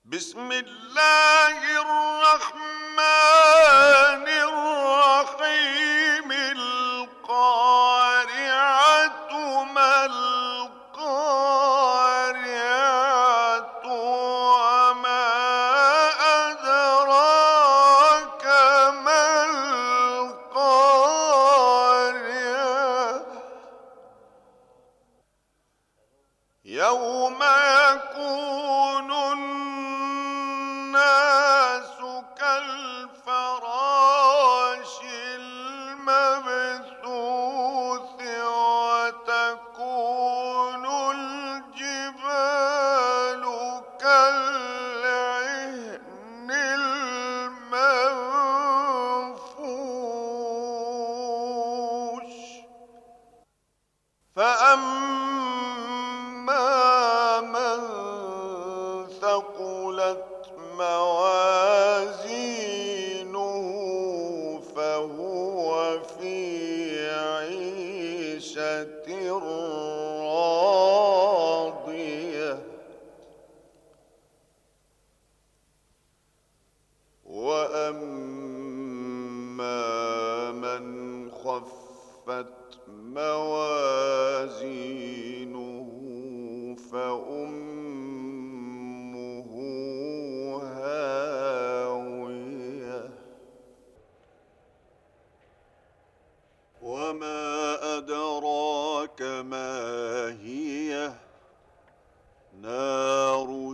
بسم الله الرحمن الرحيم القارعة ما القارعة وما أدراك ما القارعة يوم يكون الناس كالفراش المبثوث وتكون الجبال كالعهن المنفوش فأما من ثقلت موازينه فهو في عيشة راضية وأما من خفت موازينه فأمه هاوية وما أدراك ما هي نار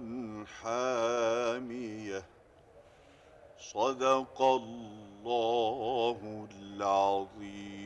حامية صدق الله العظيم.